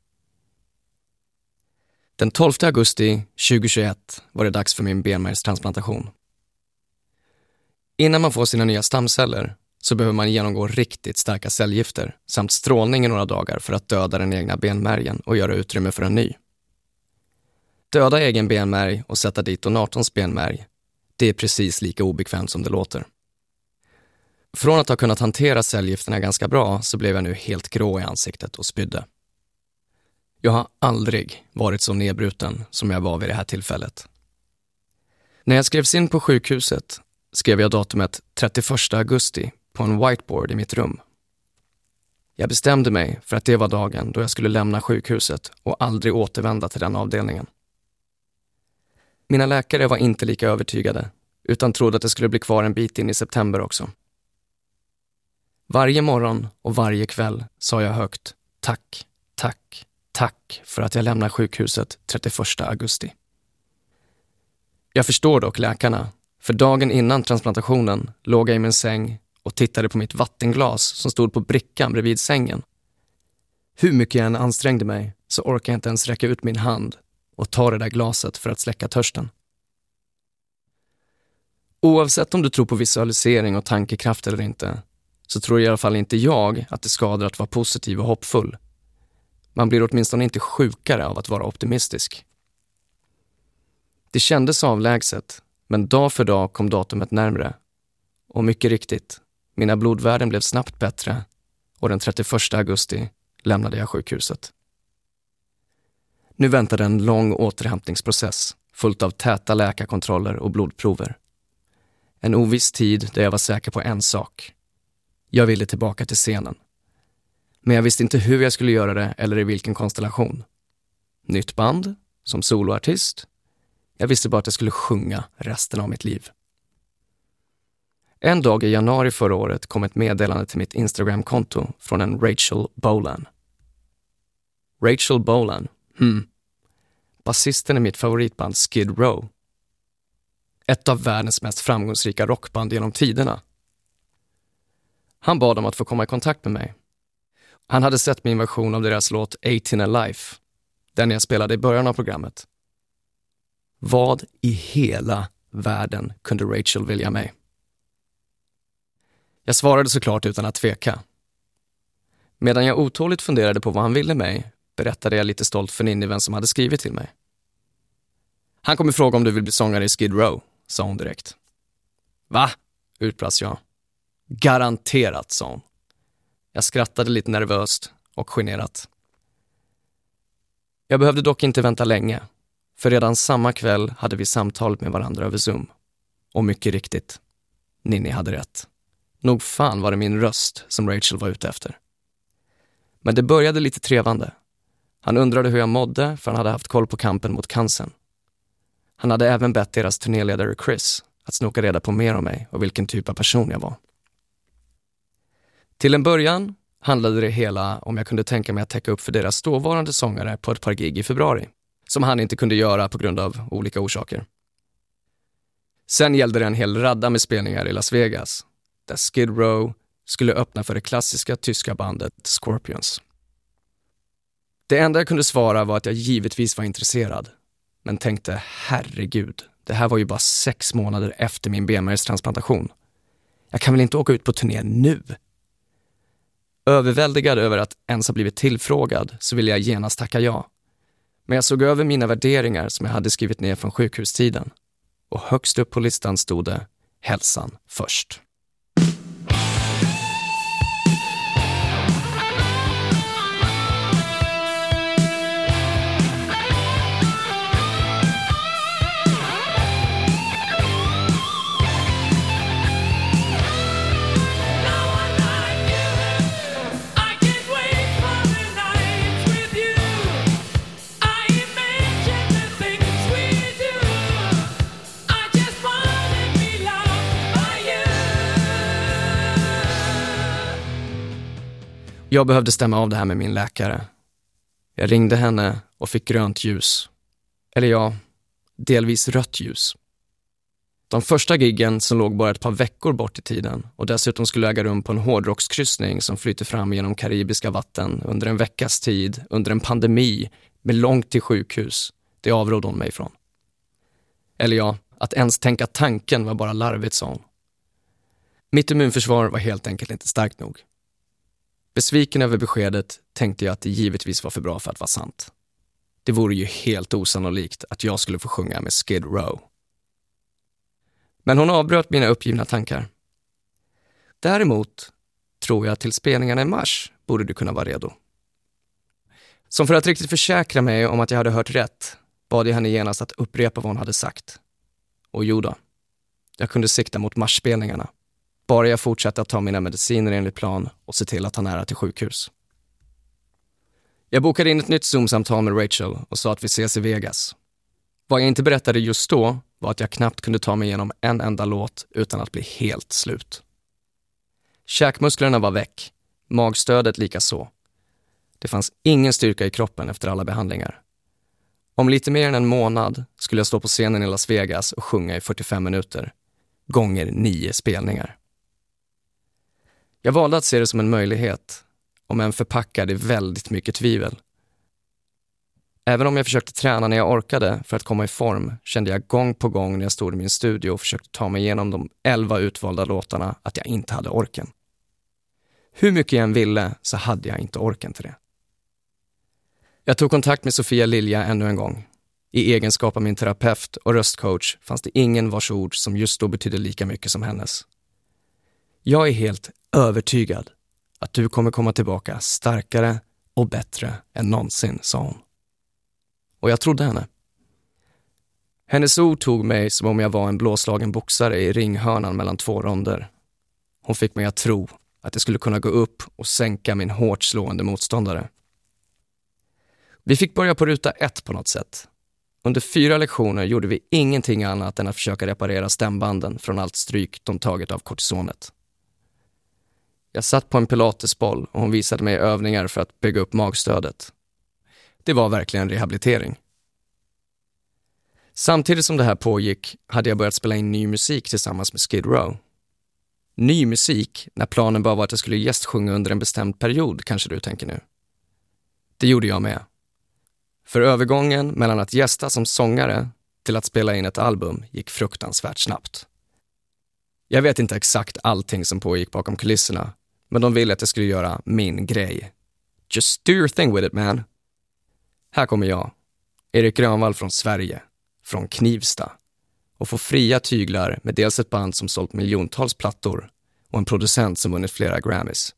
Den 12 augusti 2021 var det dags för min benmärgstransplantation. Innan man får sina nya stamceller så behöver man genomgå riktigt starka cellgifter samt strålning i några dagar för att döda den egna benmärgen och göra utrymme för en ny. Döda egen benmärg och sätta dit donatorns benmärg, det är precis lika obekvämt som det låter. Från att ha kunnat hantera cellgifterna ganska bra så blev jag nu helt grå i ansiktet och spydde. Jag har aldrig varit så nedbruten som jag var vid det här tillfället. När jag skrevs in på sjukhuset skrev jag datumet 31 augusti på en whiteboard i mitt rum. Jag bestämde mig för att det var dagen då jag skulle lämna sjukhuset och aldrig återvända till den avdelningen. Mina läkare var inte lika övertygade utan trodde att det skulle bli kvar en bit in i september också. Varje morgon och varje kväll sa jag högt tack, tack, tack för att jag lämnar sjukhuset 31 augusti. Jag förstår dock läkarna, för dagen innan transplantationen låg jag i min säng och tittade på mitt vattenglas som stod på brickan bredvid sängen. Hur mycket jag än ansträngde mig så orkade jag inte ens räcka ut min hand och ta det där glaset för att släcka törsten. Oavsett om du tror på visualisering och tankekraft eller inte, så tror i alla fall inte jag att det skadar att vara positiv och hoppfull. Man blir åtminstone inte sjukare av att vara optimistisk. Det kändes avlägset, men dag för dag kom datumet närmare. Och mycket riktigt, mina blodvärden blev snabbt bättre och den 31 augusti lämnade jag sjukhuset. Nu väntade en lång återhämtningsprocess fullt av täta läkarkontroller och blodprover. En oviss tid där jag var säker på en sak. Jag ville tillbaka till scenen. Men jag visste inte hur jag skulle göra det eller i vilken konstellation. Nytt band, som soloartist. Jag visste bara att jag skulle sjunga resten av mitt liv. En dag i januari förra året kom ett meddelande till mitt Instagram-konto från en Rachel Bolan. Rachel Bolan, basisten i mitt favoritband Skid Row. Ett av världens mest framgångsrika rockband genom tiderna. Han bad om att få komma i kontakt med mig. Han hade sett min version av deras låt 18 Alive, den jag spelade i början av programmet. Vad i hela världen kunde Rachel vilja mig? Jag svarade såklart utan att tveka. Medan jag otåligt funderade på vad han ville mig, berättade jag lite stolt för Ninni vem som hade skrivit till mig. Han kommer fråga om du vill bli sångare i Skid Row, sa hon direkt. Va? Utbrast jag. Garanterat, sa hon. Jag skrattade lite nervöst och generat. Jag behövde dock inte vänta länge, för redan samma kväll hade vi samtalat med varandra över Zoom. Och mycket riktigt, Ninni hade rätt. Nog fan var det min röst som Rachel var ute efter. Men det började lite trevande. Han undrade hur jag mådde för han hade haft koll på kampen mot cancern. Han hade även bett deras turnéledare Chris att snoka reda på mer om mig och vilken typ av person jag var. Till en början handlade det hela om jag kunde tänka mig att täcka upp för deras dåvarande sångare på ett par gig i februari. som han inte kunde göra på grund av olika orsaker. Sen gällde det en hel radda med spelningar i Las Vegas, där Skid Row skulle öppna för det klassiska tyska bandet Scorpions. Det enda jag kunde svara var att jag givetvis var intresserad, men tänkte, herregud, det här var ju bara 6 månader efter min benmärgstransplantation. Jag kan väl inte åka ut på turné nu? Överväldigad över att ens ha blivit tillfrågad så ville jag genast tacka ja. Men jag såg över mina värderingar som jag hade skrivit ner från sjukhustiden. Och högst upp på listan stod det hälsan först. Jag behövde stämma av det här med min läkare. Jag ringde henne och fick grönt ljus. Eller ja, delvis rött ljus. De första giggen som låg bara ett par veckor bort i tiden och dessutom skulle äga rum på en hårdrockskryssning som flyter fram genom karibiska vatten under en veckas tid, under en pandemi med långt till sjukhus, det avrådde hon mig från. Eller ja, att ens tänka tanken var bara larvigt, sa hon. Mitt immunförsvar var helt enkelt inte starkt nog. Besviken över beskedet tänkte jag att det givetvis var för bra för att vara sant. Det vore ju helt osannolikt att jag skulle få sjunga med Skid Row. Men hon avbröt mina uppgivna tankar. Däremot tror jag att till spelningarna i mars borde du kunna vara redo. Som för att riktigt försäkra mig om att jag hade hört rätt bad jag henne genast att upprepa vad hon hade sagt. Och jo då, jag kunde sikta mot marsspelningarna. Bara jag fortsatte att ta mina mediciner enligt plan och se till att ha nära till sjukhus. Jag bokade in ett nytt Zoom-samtal med Rachel och sa att vi ses i Vegas. Vad jag inte berättade just då var att jag knappt kunde ta mig igenom en enda låt utan att bli helt slut. Käkmusklerna var väck, magstödet lika så. Det fanns ingen styrka i kroppen efter alla behandlingar. Om lite mer än en månad skulle jag stå på scenen i Las Vegas och sjunga i 45 minuter, gånger 9 spelningar. Jag valde att se det som en möjlighet, om än förpackad i väldigt mycket tvivel. Även om jag försökte träna när jag orkade för att komma i form kände jag gång på gång när jag stod i min studio och försökte ta mig igenom de 11 utvalda låtarna att jag inte hade orken. Hur mycket jag än ville så hade jag inte orken till det. Jag tog kontakt med Sofia Lilja ännu en gång. I egenskap av min terapeut och röstcoach fanns det ingen vars ord som just då betydde lika mycket som hennes. Jag är helt övertygad att du kommer komma tillbaka starkare och bättre än någonsin, sa hon. Och jag trodde henne. Hennes ord tog mig som om jag var en blåslagen boxare i ringhörnan mellan 2 ronder. Hon fick mig att tro att jag skulle kunna gå upp och sänka min hårt slående motståndare. Vi fick börja på ruta 1 på något sätt. Under 4 lektioner gjorde vi ingenting annat än att försöka reparera stämbanden från allt stryk de tagit av kortisonet. Jag satt på en pilatesboll och hon visade mig övningar för att bygga upp magstödet. Det var verkligen rehabilitering. Samtidigt som det här pågick hade jag börjat spela in ny musik tillsammans med Skid Row. Ny musik när planen bara var att jag skulle gästsjunga under en bestämd period, kanske du tänker nu. Det gjorde jag med. För övergången mellan att gästa som sångare till att spela in ett album gick fruktansvärt snabbt. Jag vet inte exakt allting som pågick bakom kulisserna, men de ville att jag skulle göra min grej. Just do your thing with it, man. Här kommer jag, Erik Grönvall från Sverige, från Knivsta, och få fria tyglar med dels ett band som sålt miljontals plattor och en producent som vunnit flera Grammys.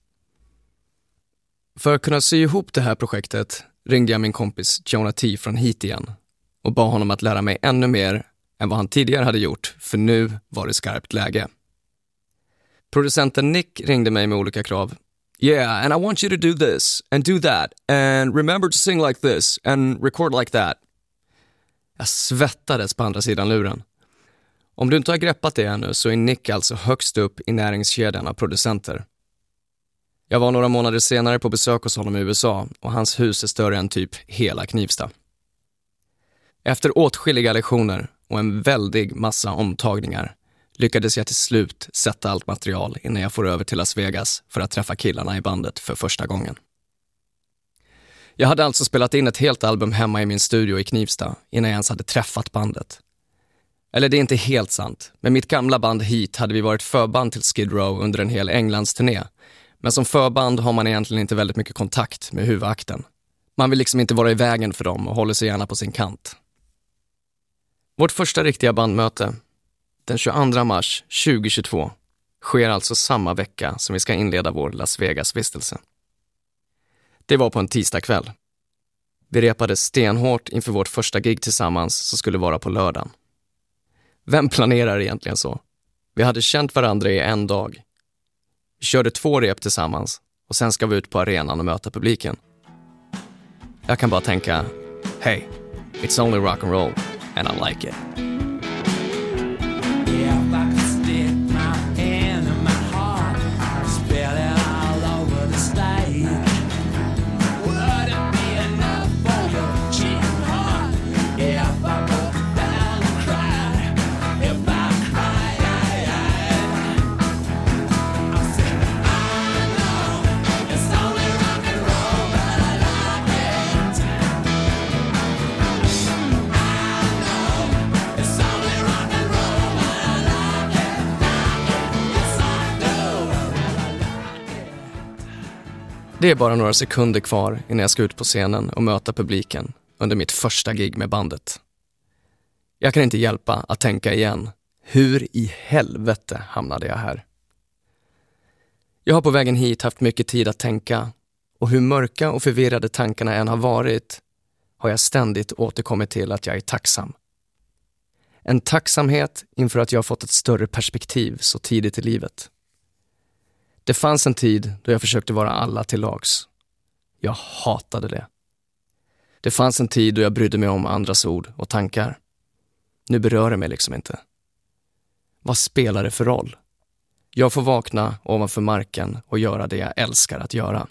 För att kunna sy ihop det här projektet ringde jag min kompis Jonah T från hit igen och bad honom att lära mig ännu mer än vad han tidigare hade gjort, för nu var det skarpt läge. Producenten Nick ringde mig med olika krav. Yeah, and I want you to do this and do that and remember to sing like this and record like that. Jag svettades på andra sidan luren. Om du inte har greppat det ännu så är Nick alltså högst upp i näringskedjan av producenter. Jag var några månader senare på besök hos honom i USA och hans hus är större än typ hela Knivsta. Efter åtskilliga lektioner och en väldig massa omtagningar lyckades jag till slut sätta allt material innan jag får över till Las Vegas för att träffa killarna i bandet för första gången. Jag hade alltså spelat in ett helt album hemma i min studio i Knivsta innan jag ens hade träffat bandet. Eller det är inte helt sant, men mitt gamla band Heat hade vi varit förband till Skid Row under en hel Englandsturné. Men som förband har man egentligen inte väldigt mycket kontakt med huvudakten. Man vill liksom inte vara i vägen för dem och håller sig gärna på sin kant. Vårt första riktiga bandmöte, den 22 mars 2022, sker alltså samma vecka som vi ska inleda vår Las Vegas-vistelse. Det var på en tisdagkväll. Vi repade stenhårt inför vårt första gig tillsammans som skulle vara på lördagen. Vem planerar egentligen så? Vi hade känt varandra i en dag. Vi körde 2 rep tillsammans och sen ska vi ut på arenan och möta publiken. Jag kan bara tänka, hey, it's only rock and roll and I like it. Det är bara några sekunder kvar innan jag ska ut på scenen och möta publiken under mitt första gig med bandet. Jag kan inte hjälpa att tänka igen, hur i helvete hamnade jag här? Jag har på vägen hit haft mycket tid att tänka, och hur mörka och förvirrade tankarna än har varit har jag ständigt återkommit till att jag är tacksam. En tacksamhet inför att jag har fått ett större perspektiv så tidigt i livet. Det fanns en tid då jag försökte vara alla till lags. Jag hatade det. Det fanns en tid då jag brydde mig om andras ord och tankar. Nu berör det mig liksom inte. Vad spelar det för roll? Jag får vakna ovanför marken och göra det jag älskar att göra.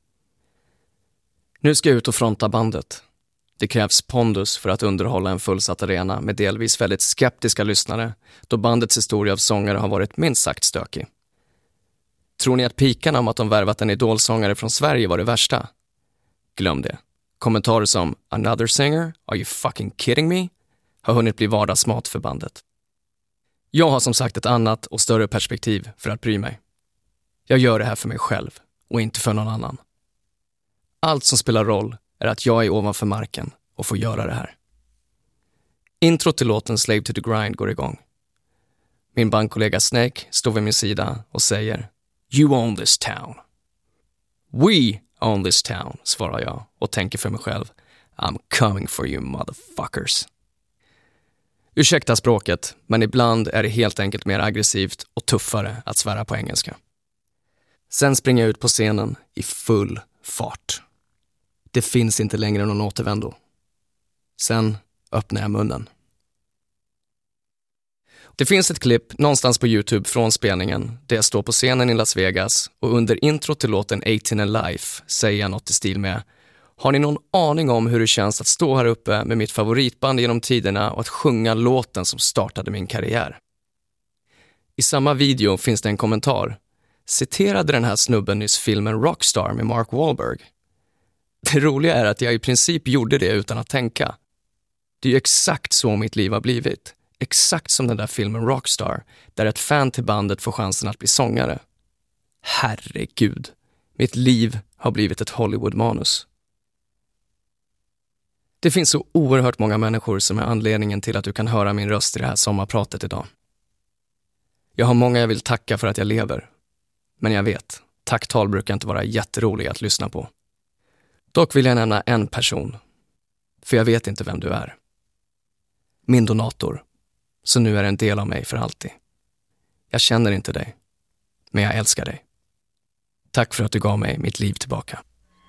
Nu ska jag ut och fronta bandet. Det krävs pondus för att underhålla en fullsatt arena med delvis väldigt skeptiska lyssnare, då bandets historia av sångare har varit minst sagt stökig. Tror ni att pikarna om att de värvat en idolsångare från Sverige var det värsta? Glöm det. Kommentarer som "Another singer? Are you fucking kidding me?" har hunnit bli vardagsmat för bandet. Jag har som sagt ett annat och större perspektiv för att bry mig. Jag gör det här för mig själv och inte för någon annan. Allt som spelar roll är att jag är ovanför marken och får göra det här. Intro till låten Slave to the Grind går igång. Min bandkollega Snake står vid min sida och säger "You own this town." "We own this town", svarar jag och tänker för mig själv, "I'm coming for you motherfuckers." Ursäkta språket, men ibland är det helt enkelt mer aggressivt och tuffare att svära på engelska. Sen springer jag ut på scenen i full fart. Det finns inte längre någon återvändo. Sen öppnar jag munnen. Det finns ett klipp någonstans på YouTube från spelningen där jag står på scenen i Las Vegas och under intro till låten 18 and Life säger jag något i stil med: "Har ni någon aning om hur det känns att stå här uppe med mitt favoritband genom tiderna och att sjunga låten som startade min karriär?" I samma video finns det en kommentar. Citerade den här snubben nyss filmen Rockstar med Mark Wahlberg? Det roliga är att jag i princip gjorde det utan att tänka. Det är ju exakt så mitt liv har blivit. Exakt som den där filmen Rockstar, där ett fan till bandet får chansen att bli sångare. Herregud, mitt liv har blivit ett Hollywood-manus. Det finns så oerhört många människor som är anledningen till att du kan höra min röst i det här sommarpratet idag. Jag har många jag vill tacka för att jag lever. Men jag vet, tacktal brukar inte vara jätteroliga att lyssna på. Dock vill jag nämna en person, för jag vet inte vem du är. Min donator, så nu är en del av mig för alltid. Jag känner inte dig, men jag älskar dig. Tack för att du gav mig mitt liv tillbaka.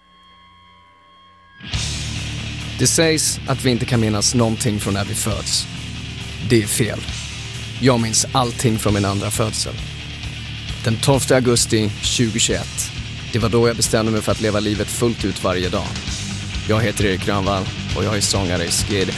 Det sägs att vi inte kan minnas någonting från när vi föds. Det är fel. Jag minns allting från min andra födsel. Den 12 augusti 2021. Det var då jag bestämde mig för att leva livet fullt ut varje dag. Jag heter Erik Grönvall och jag är sångare i Skid.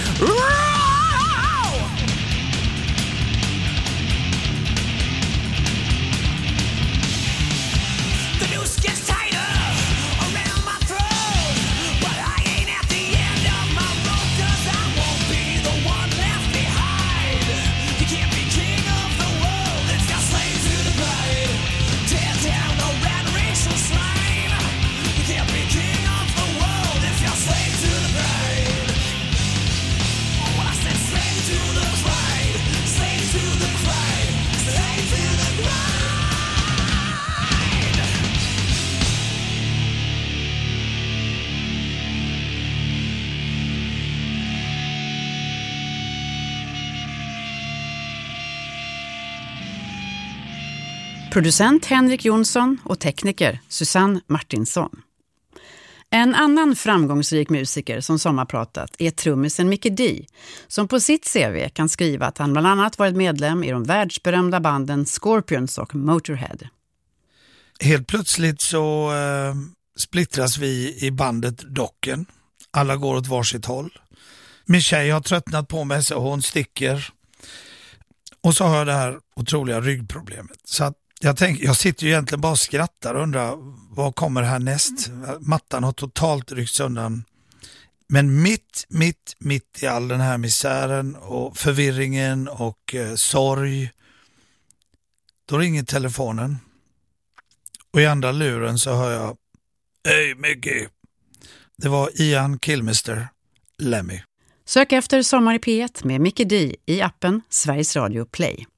Producent Henrik Jonsson och tekniker Susanne Martinsson. En annan framgångsrik musiker som sommarpratat är trummisen Mikkey Dee, som på sitt CV kan skriva att han bland annat varit medlem i de världsberömda banden Scorpions och Motorhead. Helt plötsligt så splittras vi i bandet Docken. Alla går åt varsitt håll. Min tjej har tröttnat på mig så hon sticker. Och så har jag det här otroliga ryggproblemet. Så att jag sitter ju egentligen bara och skrattar och undrar vad kommer här näst. Mattan har totalt ryckts undan. Men mitt i all den här misären och förvirringen och sorg, då ringer telefonen. Och i andra luren så hör jag: Hej Mickey. Det var Ian Kilmister, Lemmy. Sök efter Sommar i P1 med Mikkey Dee i appen Sveriges Radio Play.